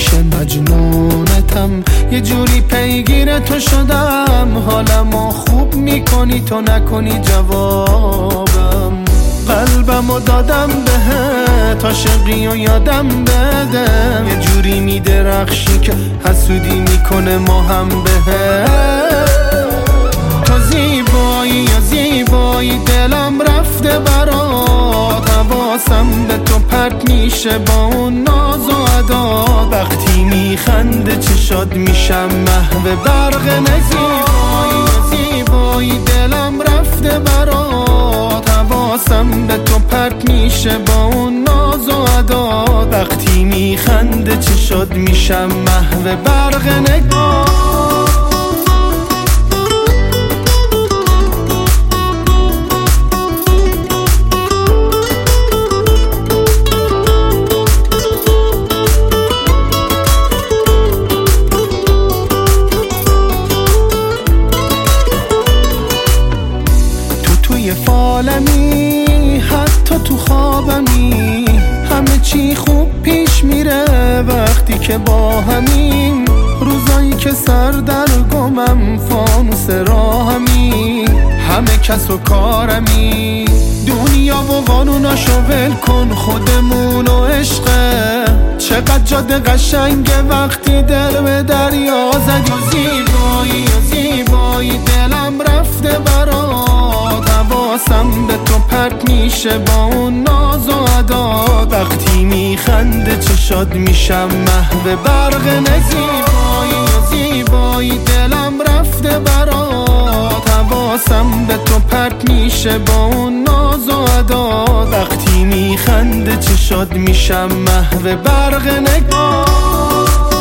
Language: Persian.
همیشه مجنونتم، یه جوری پیگیر تو شدم، حالمو خوب میکنی تو نکنی جوابم. قلبمو دادم بهت، عاشقی و یادم بده، یه جوری میدرخشی که حسودی میکنه ما هم بهت. تو زیبایی یا زیبایی دلم رفته برات، حواسم به تو پرت میشه با اون ناز و عداد، وقتی میخنده چشات میشم محو برق نزیبایی یا زیبایی دلم رفته برات، حواسم به تو پرت میشه با اون ناز و عداد، وقتی میخنده چشات میشم محو برق نگاه. توی فالمی حتی تو خوابمی، همه چی خوب پیش میره وقتی که با همیم، روزایی که سر در گمم فانوس راهمی، همه کس و کارمی، دنیا و قانوناشو ول کن، خودمون و عشقه، چقدر جاده قشنگه وقتی دل به دریا زدی. زیبایی و زیبایی دلم رفته برات، حواسم به تو پرت میشه با اون ناز و عداد، وقتی میخنده چشات میشم محو برق نزیبایی و زیبایی دلم رفته برات، حواسم به تو پرت میشه با اون ناز و عداد، وقتی میخنده چشات میشم محو برق نگاه.